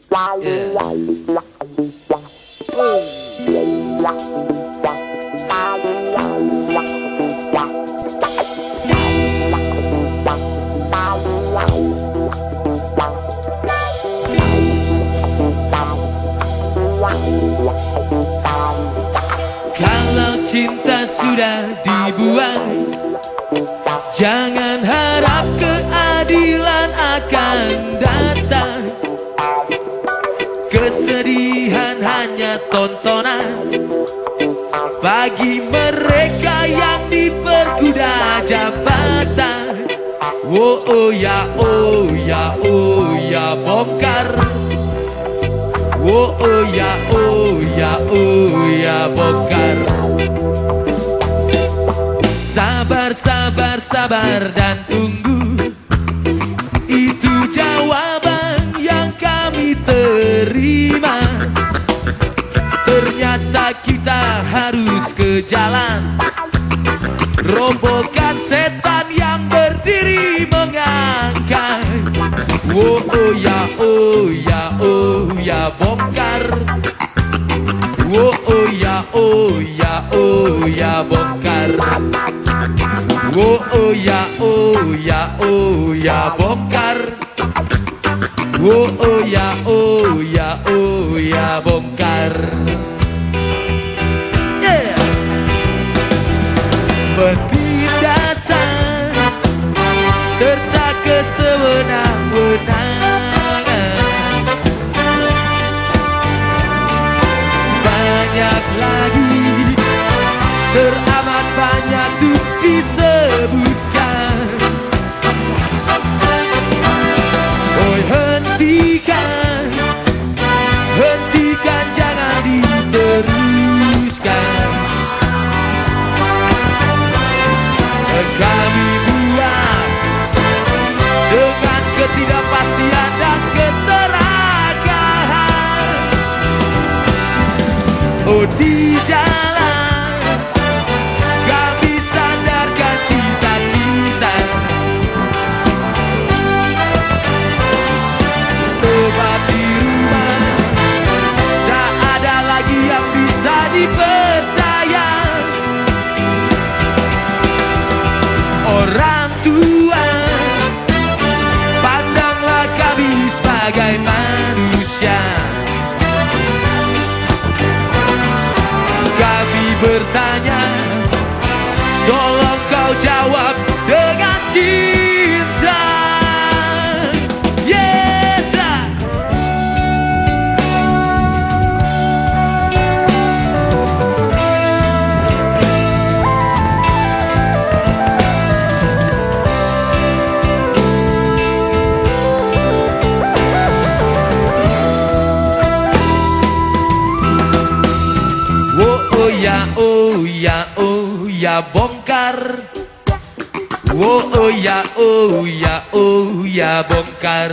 Kalau cinta sudah dibuang, jangan harap keadilan akan datang. Kesedihan hanya tontonan bagi mereka yang diperkuda jabatan. Oh ya, oh ya, oh ya, bongkar. Oh ya, oh ya, oh ya, bongkar. Sabar, sabar, sabar dan tunggu, itu jawaban yang kami terima. Ternyata kita harus ke jalan, robohkan setan yang berdiri mengangkat. Oh ya, oh ya, oh ya, bongkar. Oh ya, oh ya, oh ya, bongkar. Oh ya, oh ya, oh ya, bongkar. Oh ya, oh ya, oh ya, bongkar. Yeah. Penindasan serta kesewenang-wenangan banyak lagi, teramat banyak tuh disebutkan. Oh hentikan, hentikan, jangan diteruskan. Kami buat dengan ketidakpastian dan keserakahan. Oh di jalan kami sandarkan cita-cita, sebab di rumah tak ada lagi yang bisa dipercaya. Orang tua, pandanglah kami sebagai manusia. Kami bertanya, tolong kau jawab dengan cinta. Yes. Oh ya, oh ya, oh ya, bongkar. Oh ya, oh ya, oh ya, bongkar.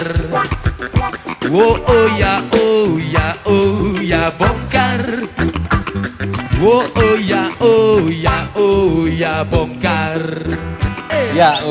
Oh ya, oh ya, oh ya, bongkar. Oh ya, oh ya, oh ya, bongkar. Ya.